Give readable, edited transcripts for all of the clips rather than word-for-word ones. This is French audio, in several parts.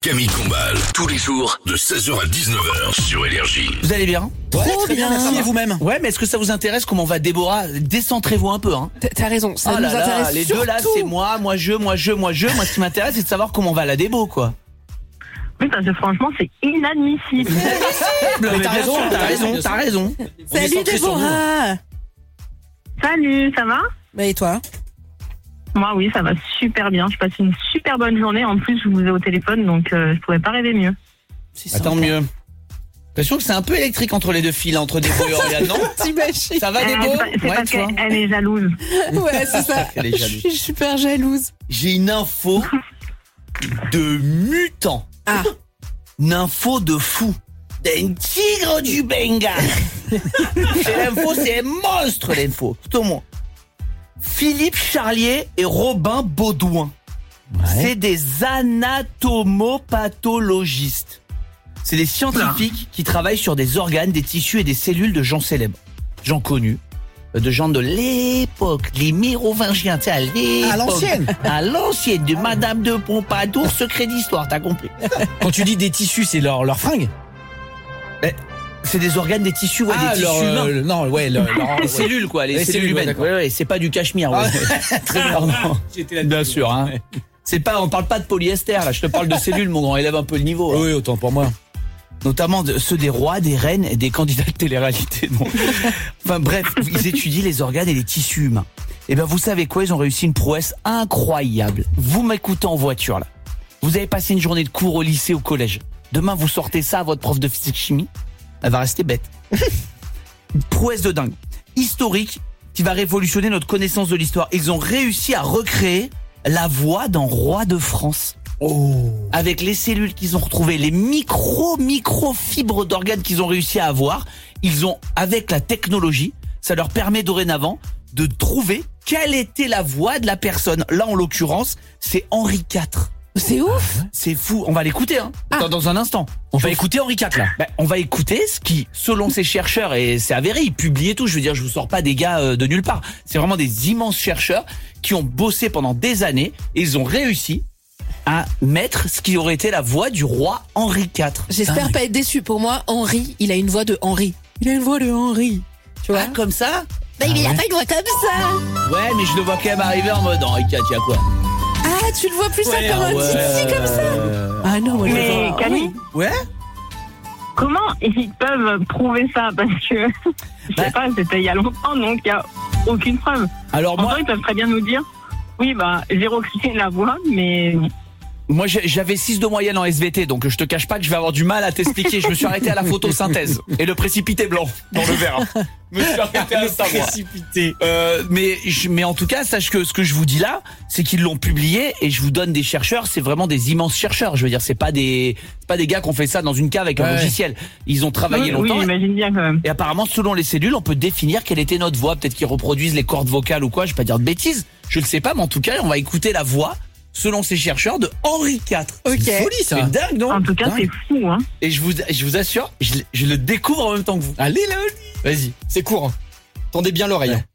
Camille Combal, tous les jours de 16h à 19h sur Énergie. Vous allez bien? Trop bien, merci, et vous-même? Ouais, mais est-ce que ça vous intéresse comment va Déborah? Décentrez-vous un peu, hein. T'as raison, ça Oh nous là là, intéresse les surtout. deux là, c'est moi. Moi, ce qui m'intéresse, c'est de savoir comment va la Débo, quoi. Oui, parce que franchement, c'est inadmissible. Mais t'as raison, t'as raison. On est Salut centré sur nous. Déborah. Salut, ça va? Bah et toi? Moi, oui, ça va super bien. Je passe une super bonne journée. En plus, je vous ai au téléphone, donc je pourrais pas rêver mieux. Tant mieux. J'ai l'impression que c'est un peu électrique entre les deux fils, là, entre Débo et Oriane, non? T'imagines? Ça va, Débo? C'est parce tu vois. qu'elle est jalouse. Ouais, c'est ça. Elle est Je jalouse. suis super jalouse. J'ai une info de mutant. Ah. Une info de fou. D'un tigre du Bengale. C'est l'info, c'est un monstre, l'info. Tout au moins. Philippe Charlier et Robin Baudouin. C'est des anatomopathologistes. C'est des scientifiques qui travaillent sur des organes, des tissus et des cellules de gens célèbres. Gens connus. De gens de l'époque, les mérovingiens, tu sais, à l'époque. À l'ancienne. À l'ancienne, de Madame de Pompadour, secret d'histoire, t'as compris. Quand tu dis des tissus, c'est leur fringue? C'est des organes, des tissus, ouais, des tissus humains. non, ouais, Les ouais. cellules, quoi, les Les cellules cellules, ouais, humaines. d'accord. Ouais, c'est pas du cachemire. Ouais. Très bien. Pardon. J'étais là Bien sûr, hein. C'est pas, on parle pas de polyester, là. Je te parle de cellules, mon grand. Élève un peu le niveau. Hein. Oui, autant pour moi. Notamment ceux des rois, des reines et des candidats de télé-réalité. Donc. Enfin bref, ils étudient les organes et les tissus humains. Et ben vous savez quoi, ils ont réussi une prouesse incroyable. Vous m'écoutez en voiture là. Vous avez passé une journée de cours au lycée, au collège. Demain vous sortez ça à votre prof de physique-chimie, elle va rester bête. Une prouesse de dingue, historique, qui va révolutionner notre connaissance de l'histoire. Ils ont réussi à recréer la voix d'un roi de France. Oh. Avec les cellules qu'ils ont retrouvées, les micro fibres d'organes qu'ils ont réussi à avoir, ils ont, avec la technologie, ça leur permet dorénavant de trouver quelle était la voix de la personne. Là, en l'occurrence, c'est Henri IV. C'est ouf. C'est fou. On va l'écouter, hein. Ah. Dans un instant. On va écouter Henri IV, là. On va écouter ce qui, selon ces chercheurs, et c'est avéré, ils publient et tout. Je veux dire, je vous sors pas des gars de nulle part. C'est vraiment des immenses chercheurs qui ont bossé pendant des années et ils ont réussi à mettre ce qui aurait été la voix du roi Henri IV. J'espère pas être déçu. Pour moi, Henri, il a une voix de Henri. Il a une voix de Henri. Tu vois? Ah, comme ça? Bah, il a pas une voix comme ça. Ouais, mais je le vois quand même arriver en mode Henri IV, y'a quoi? Ah, tu le vois plus ça comme un titi comme ça. Ah non, moi je le Mais vois. Camille, Ouais? comment ils peuvent prouver ça? Parce que, je sais pas, c'était il y a longtemps, donc il y a aucune preuve. Alors En moi, temps, ils peuvent très bien nous dire, oui, bah, j'ai recréé la voix, mais j'avais 6 de moyenne en SVT, donc je te cache pas que je vais avoir du mal à t'expliquer. Je me suis arrêté à la photosynthèse et le précipité blanc dans le verre. Je me suis arrêté à ça, moi. Précipité. Mais en tout cas, sache que ce que je vous dis là, c'est qu'ils l'ont publié et je vous donne des chercheurs. C'est vraiment des immenses chercheurs. Je veux dire, c'est pas des gars qui ont fait ça dans une cave avec un Ouais. logiciel. Ils ont travaillé oui, longtemps. j'imagine bien quand même. Et apparemment, selon les cellules, on peut définir quelle était notre voix. Peut-être qu'ils reproduisent les cordes vocales ou quoi. Je vais pas dire de bêtises. Je le sais pas, mais en tout cas, on va écouter la voix, selon ces chercheurs, de Henri IV. Ok. C'est folie, ça. C'est dingue, non? En tout cas, dingue. c'est fou, hein. Et je vous assure, je le découvre en même temps que vous. Allez, là. Vas-y. C'est court. Hein. Tendez bien l'oreille. Ouais.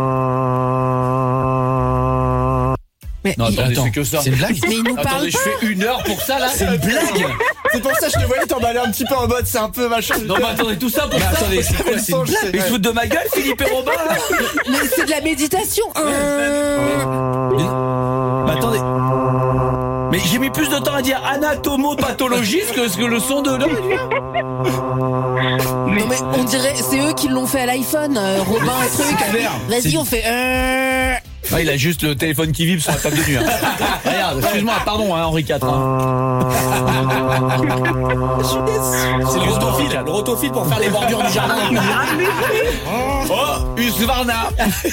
Mais Non, il, attendez, c'est que ça. C'est une blague? mais il nous parle Attendez, je pas. fais 1 heure pour ça, là? C'est une blague. C'est pour ça que je te voyais t'emballer un petit peu en mode c'est un peu machin. Non, mais attendez, tout ça pour Mais ça? attendez, c'est quoi? C'est une blague. Mais ils se foutent de ma gueule, Philippe et Robin, là? Mais c'est de la méditation. Mais attendez. Mais j'ai mis plus de temps à dire anatomopathologiste que le son de l'homme. Non mais on dirait, c'est eux qui l'ont fait à l'iPhone, Robin et truc. clair. Vas-y, C'est- on fait. Ah, il a juste le téléphone qui vibre sur la table de nuit. Hein. Regarde, excuse-moi, pardon, hein, Henri IV. Hein. Je suis déçue. C'est le rotophile pour faire les bordures du jardin. Oh, Husqvarna.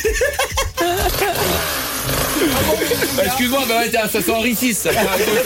Bah, excuse-moi, bah ouais, tiens, ça c'est Henri VI. Ça.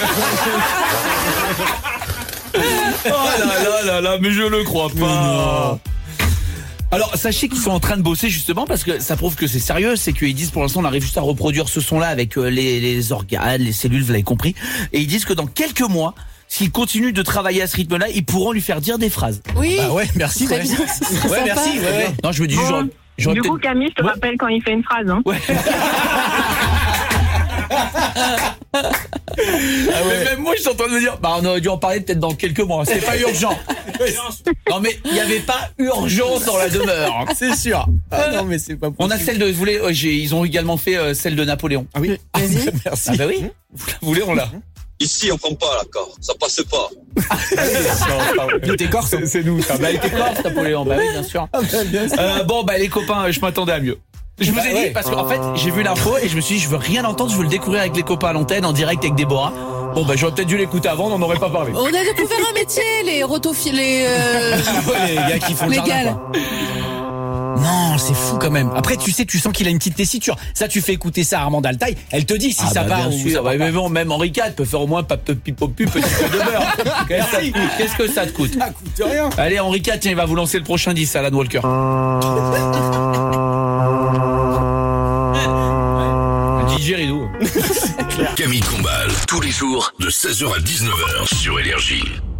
Oh là là, mais je le crois pas. Alors, sachez qu'ils sont en train de bosser justement parce que ça prouve que c'est sérieux, c'est qu'ils disent pour l'instant on arrive juste à reproduire ce son-là avec les organes, les cellules, vous l'avez compris, et ils disent que dans quelques mois, s'ils continuent de travailler à ce rythme-là, ils pourront lui faire dire des phrases. Oui. Bah ouais, merci. Très Ouais, bien, ce serait ouais sympa. merci. Ouais. Non, je me dis, Bon, j'aurais du coup, peut-être... Camille, je te Ouais. rappelle quand il fait une phrase, hein. Ouais. Même moi, je suis en train de me dire, bah, on aurait dû en parler peut-être dans quelques mois. C'est pas urgent. Non, mais il n'y avait pas urgence dans la demeure. C'est sûr. Ah non, mais c'est pas possible. On a celle de, vous voulez, ils ont également fait celle de Napoléon. Ah oui. Vas-y. Merci. Ah bah oui. Vous la voulez, on l'a. Ici, on prend pas l'accord. Ça passe pas. Il était corse. C'est nous, ça. Bah, il était corse, Napoléon. Bah oui, bien sûr. Bien sûr. Bon, bah, les copains, je m'attendais à mieux. Je vous ai dit, parce qu'en fait, j'ai vu l'info et je me suis dit, je veux rien entendre, je veux le découvrir avec les copains à l'antenne, en direct avec Déborah. Bon, bah, j'aurais peut-être dû l'écouter avant, on n'en aurait pas parlé. On a découvert un métier, les rotophiles, Les gars qui font le jardin, légal. quoi. Non, c'est fou quand même. Après, tu sais, tu sens qu'il a une petite tessiture. Ça, tu fais écouter ça à Armand Altaï. Elle te dit si ça va bien ou sûr. ça va Ouais, pas. mais bon, même Henri IV peut faire au moins pipopu, petit peu de beurre. Qu'est-ce que ça te coûte? Ça coûte rien. Allez, Henri IV, tiens, il va vous lancer le prochain 10, Alan Walker. DJ Ridou. Camille Combal, tous les jours de 16h à 19h sur Énergie.